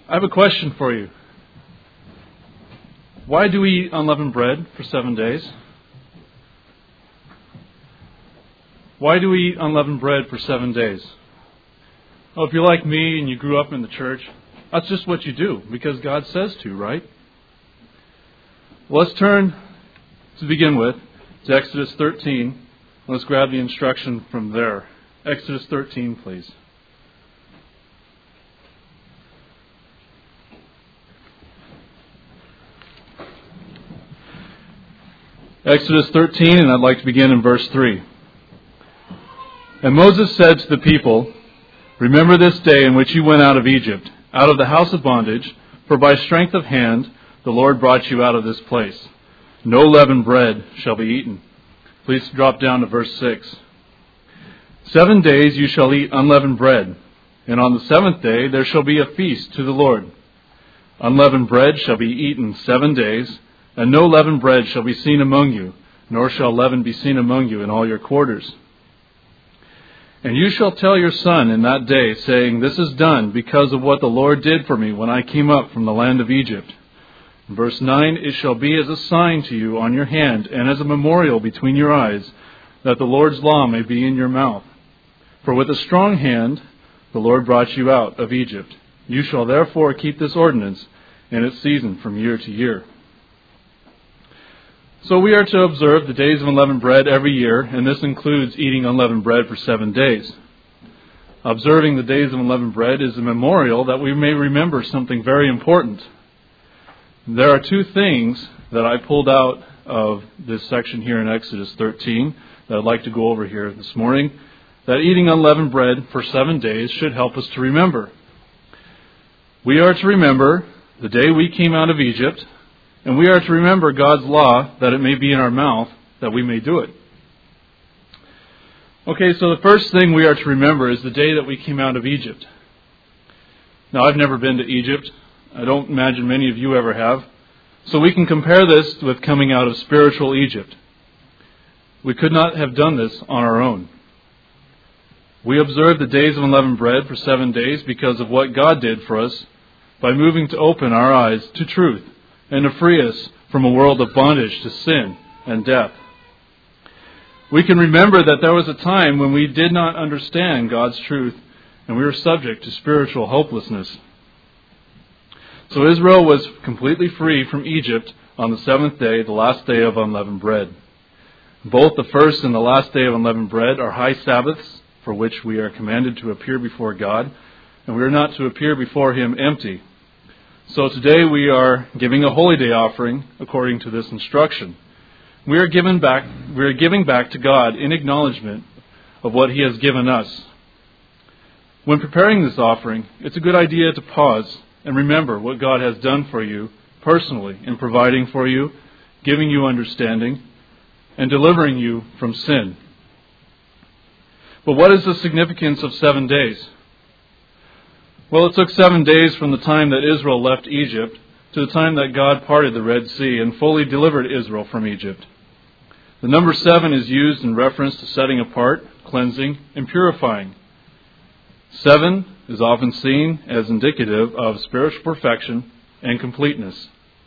I have a question for you. Why do we eat unleavened bread for 7 days? Why do we eat unleavened bread for 7 days? Oh, if you're like me and you grew up in the church, that's just what you do because God says to, right? Well, let's turn to begin with to Exodus 13. Let's grab the instruction from there. Exodus 13, please. Exodus 13, and I'd like to begin in verse 3. And Moses said to the people, "Remember this day in which you went out of Egypt, out of the house of bondage, for by strength of hand the Lord brought you out of this place. No leavened bread shall be eaten." Please drop down to verse 6. 7 days you shall eat unleavened bread, and on the 7th day there shall be a feast to the Lord. Unleavened bread shall be eaten 7 days, and no leavened bread shall be seen among you, nor shall leaven be seen among you in all your quarters. And you shall tell your son in that day, saying, "This is done because of what the Lord did for me when I came up from the land of Egypt." In verse 9, "It shall be as a sign to you on your hand and as a memorial between your eyes, that the Lord's law may be in your mouth. For with a strong hand the Lord brought you out of Egypt. You shall therefore keep this ordinance in its season from year to year." So we are to observe the days of unleavened bread every year, and this includes eating unleavened bread for 7 days. Observing the days of unleavened bread is a memorial that we may remember something very important. There are 2 things that I pulled out of this section here in Exodus 13 that I'd like to go over here this morning, that eating unleavened bread for 7 days should help us to remember. We are to remember the day we came out of Egypt, and we are to remember God's law, that it may be in our mouth, that we may do it. Okay, so the first thing we are to remember is the day that we came out of Egypt. Now, I've never been to Egypt. I don't imagine many of you ever have. So we can compare this with coming out of spiritual Egypt. We could not have done this on our own. We observe the days of unleavened bread for 7 days because of what God did for us by moving to open our eyes to truth and to free us from a world of bondage to sin and death. We can remember that there was a time when we did not understand God's truth and we were subject to spiritual hopelessness. So Israel was completely free from Egypt on the 7th day, the last day of unleavened bread. Both the first and the last day of unleavened bread are high Sabbaths for which we are commanded to appear before God, and we are not to appear before Him empty. So today we are giving a holy day offering according to this instruction. We are giving back to God in acknowledgement of what He has given us. When preparing this offering, it's a good idea to pause and remember what God has done for you personally in providing for you, giving you understanding, and delivering you from sin. But what is the significance of 7 days? Well, it took 7 days from the time that Israel left Egypt to the time that God parted the Red Sea and fully delivered Israel from Egypt. The number 7 is used in reference to setting apart, cleansing, and purifying. 7 is often seen as indicative of spiritual perfection and completeness.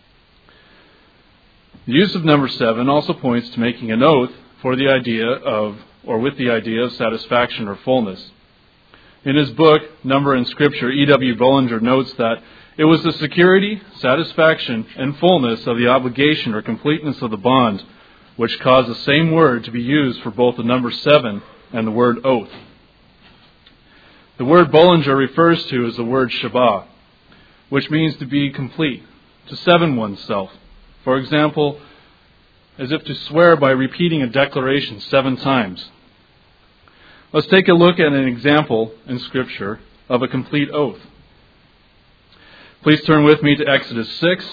The use of number 7 also points to making an oath for the idea of, or with the idea of satisfaction or fullness. In his book, Number in Scripture, E.W. Bullinger notes that it was the security, satisfaction, and fullness of the obligation or completeness of the bond which caused the same word to be used for both the number 7 and the word oath. The word Bullinger refers to is the word Shabbat, which means to be complete, to 7 oneself. For example, as if to swear by repeating a declaration 7 times. Let's take a look at an example in Scripture of a complete oath. Please turn with me to Exodus 6.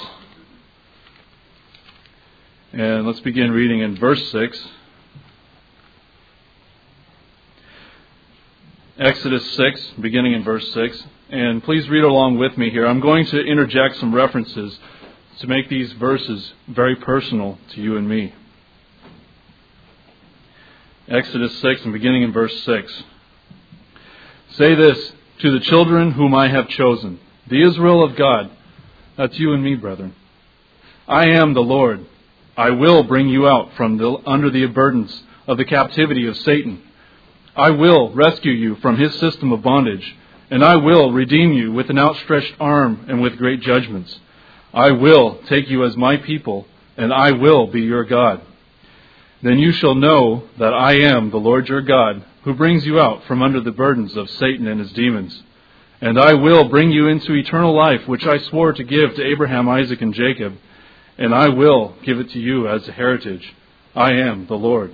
And let's begin reading in verse 6. Exodus 6, beginning in verse 6. And please read along with me here. I'm going to interject some references to make these verses very personal to you and me. Exodus 6, and beginning in verse 6. "Say this to the children whom I have chosen, the Israel of God. That's you and me, brethren. I am the Lord. I will bring you out from under the burdens of the captivity of Satan. I will rescue you from his system of bondage, and I will redeem you with an outstretched arm and with great judgments. I will take you as my people, and I will be your God. Then you shall know that I am the Lord your God, who brings you out from under the burdens of Satan and his demons. And I will bring you into eternal life, which I swore to give to Abraham, Isaac, and Jacob, and I will give it to you as a heritage. I am the Lord.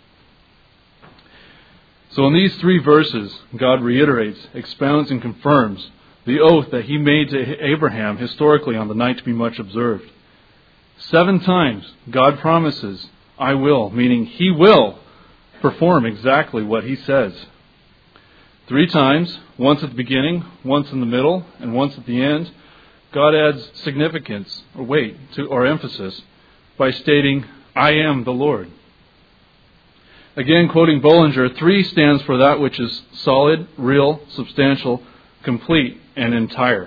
So in these 3 verses, God reiterates, expounds, and confirms the oath that he made to Abraham historically on the night to be much observed. 7 times, God promises, I will, meaning he will perform exactly what he says. 3 times, once at the beginning, once in the middle, and once at the end, God adds significance or weight to or emphasis by stating, I am the Lord. Again, quoting Bollinger, 3 stands for that which is solid, real, substantial, complete, and entire.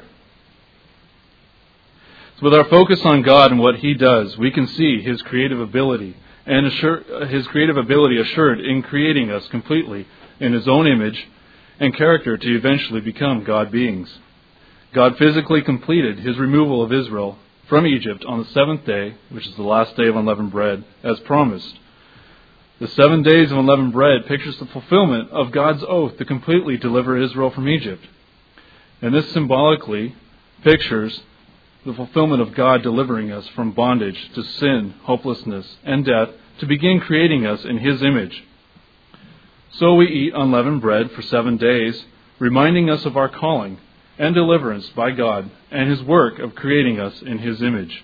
So with our focus on God and what he does, we can see his creative ability and his creative ability assured in creating us completely in his own image and character to eventually become God beings. God physically completed his removal of Israel from Egypt on the 7th day, which is the last day of unleavened bread, as promised. The 7 days of unleavened bread pictures the fulfillment of God's oath to completely deliver Israel from Egypt. And this symbolically pictures the fulfillment of God delivering us from bondage to sin, hopelessness, and death to begin creating us in his image. So we eat unleavened bread for 7 days, reminding us of our calling and deliverance by God and his work of creating us in his image.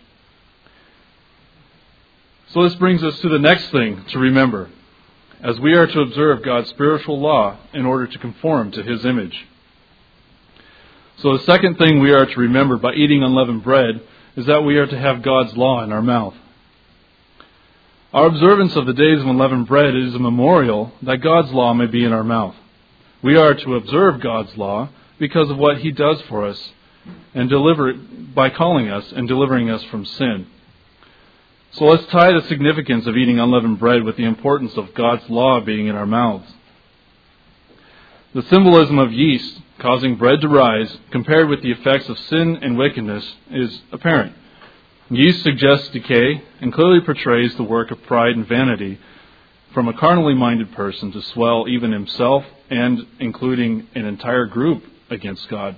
So this brings us to the next thing to remember, as we are to observe God's spiritual law in order to conform to his image. So the second thing we are to remember by eating unleavened bread is that we are to have God's law in our mouth. Our observance of the days of unleavened bread is a memorial that God's law may be in our mouth. We are to observe God's law because of what he does for us and deliver it by calling us and delivering us from sin. So let's tie the significance of eating unleavened bread with the importance of God's law being in our mouths. The symbolism of yeast causing bread to rise, compared with the effects of sin and wickedness, is apparent. Yeast suggests decay and clearly portrays the work of pride and vanity from a carnally minded person to swell even himself and including an entire group against God.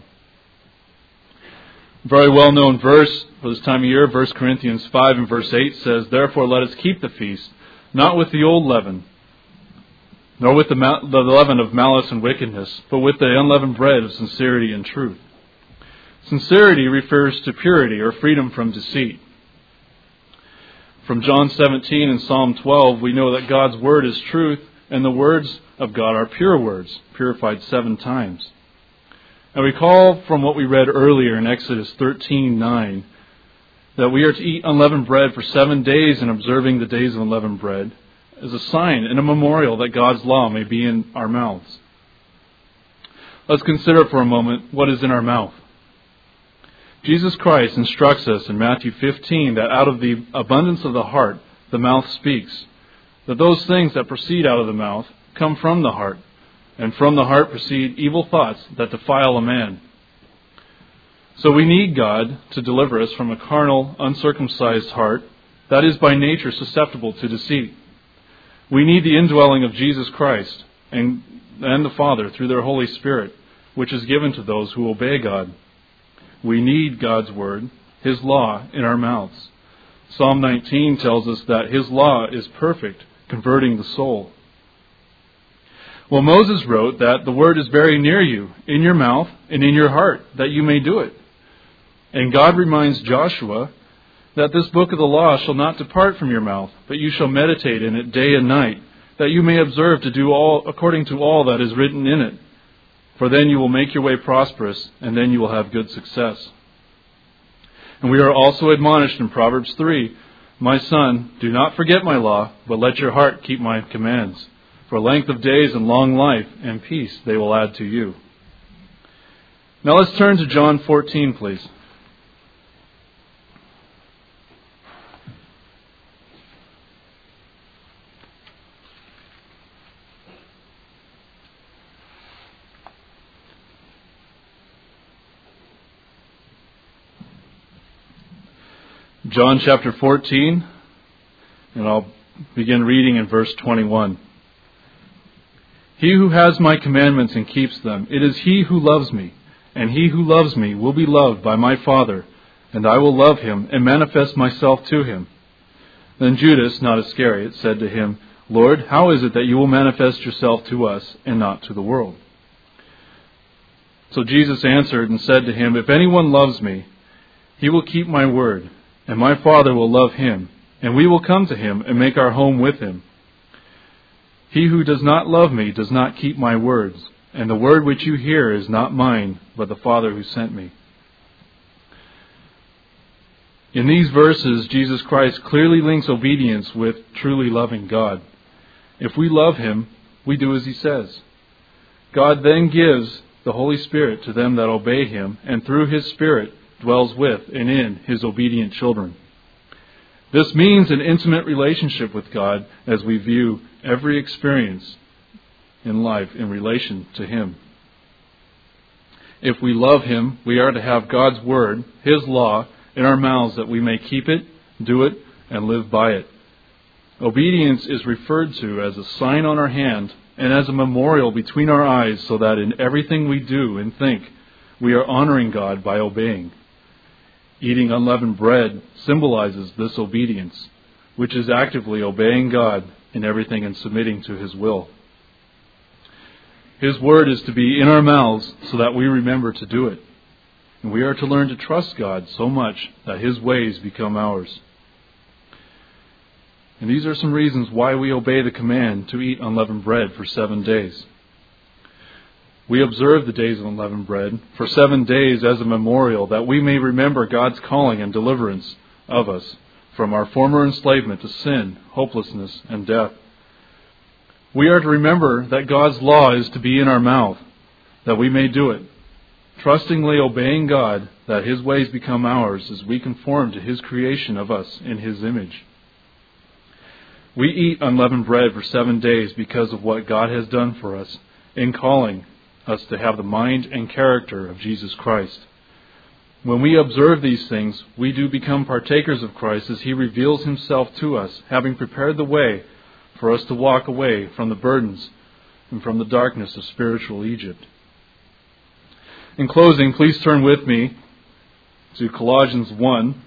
Very well-known verse for this time of year, 1 Corinthians 5 and verse 8 says, Therefore let us keep the feast, not with the old leaven, nor with the leaven of malice and wickedness, but with the unleavened bread of sincerity and truth. Sincerity refers to purity or freedom from deceit. From John 17 and Psalm 12, we know that God's word is truth, and the words of God are pure words, purified 7 times. And recall from what we read earlier in Exodus 13:9 that we are to eat unleavened bread for 7 days in observing the days of unleavened bread as a sign and a memorial that God's law may be in our mouths. Let's consider for a moment what is in our mouth. Jesus Christ instructs us in Matthew 15 that out of the abundance of the heart, the mouth speaks. That those things that proceed out of the mouth come from the heart, and from the heart proceed evil thoughts that defile a man. So we need God to deliver us from a carnal, uncircumcised heart that is by nature susceptible to deceit. We need the indwelling of Jesus Christ and the Father through their Holy Spirit, which is given to those who obey God. We need God's word, his law, in our mouths. Psalm 19 tells us that his law is perfect, converting the soul. Well, Moses wrote that the word is very near you, in your mouth and in your heart, that you may do it. And God reminds Joshua that this book of the law shall not depart from your mouth, but you shall meditate in it day and night, that you may observe to do all according to all that is written in it. For then you will make your way prosperous, and then you will have good success. And we are also admonished in Proverbs 3, My son, do not forget my law, but let your heart keep my commands. For length of days and long life and peace they will add to you. Now let's turn to John 14, please. John chapter 14, and I'll begin reading in verse 21. He who has my commandments and keeps them, it is he who loves me, and he who loves me will be loved by my Father, and I will love him and manifest myself to him. Then Judas, not Iscariot, said to him, Lord, how is it that you will manifest yourself to us and not to the world? So Jesus answered and said to him, If anyone loves me, he will keep my word, and my Father will love him, and we will come to him and make our home with him. He who does not love me does not keep my words, and the word which you hear is not mine, but the Father who sent me. In these verses, Jesus Christ clearly links obedience with truly loving God. If we love him, we do as he says. God then gives the Holy Spirit to them that obey him, and through his Spirit dwells with and in his obedient children. This means an intimate relationship with God as we view every experience in life in relation to him. If we love him, we are to have God's word, his law, in our mouths that we may keep it, do it, and live by it. Obedience is referred to as a sign on our hand and as a memorial between our eyes, so that in everything we do and think, we are honoring God by obeying. Eating unleavened bread symbolizes this obedience, which is actively obeying God in everything and submitting to his will. His word is to be in our mouths so that we remember to do it. And we are to learn to trust God so much that his ways become ours. And these are some reasons why we obey the command to eat unleavened bread for 7 days. We observe the days of unleavened bread for 7 days as a memorial that we may remember God's calling and deliverance of us from our former enslavement to sin, hopelessness, and death. We are to remember that God's law is to be in our mouth, that we may do it, trustingly obeying God, that his ways become ours as we conform to his creation of us in his image. We eat unleavened bread for 7 days because of what God has done for us in calling us to have the mind and character of Jesus Christ. When we observe these things, we do become partakers of Christ as he reveals himself to us, having prepared the way for us to walk away from the burdens and from the darkness of spiritual Egypt. In closing, please turn with me to Colossians 1.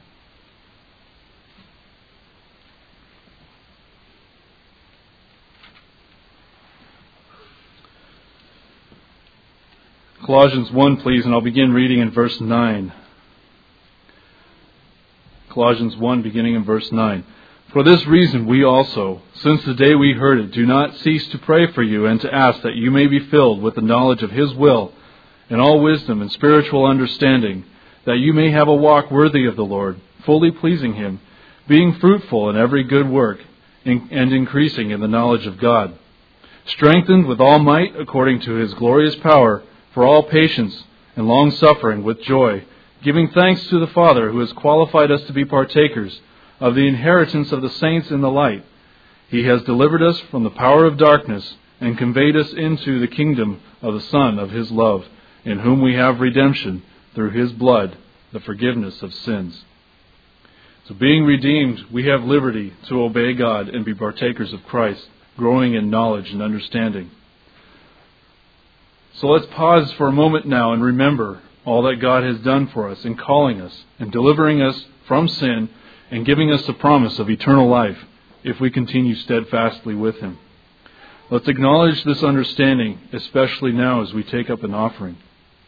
Colossians 1, please, and I'll begin reading in verse 9. Colossians 1, beginning in verse 9. For this reason we also, since the day we heard it, do not cease to pray for you and to ask that you may be filled with the knowledge of his will and all wisdom and spiritual understanding, that you may have a walk worthy of the Lord, fully pleasing him, being fruitful in every good work and increasing in the knowledge of God, strengthened with all might according to his glorious power, for all patience and long-suffering with joy, giving thanks to the Father who has qualified us to be partakers of the inheritance of the saints in the light. He has delivered us from the power of darkness and conveyed us into the kingdom of the Son of his love, in whom we have redemption through his blood, the forgiveness of sins. So being redeemed, we have liberty to obey God and be partakers of Christ, growing in knowledge and understanding. So let's pause for a moment now and remember all that God has done for us in calling us and delivering us from sin and giving us the promise of eternal life if we continue steadfastly with him. Let's acknowledge this understanding, especially now as we take up an offering.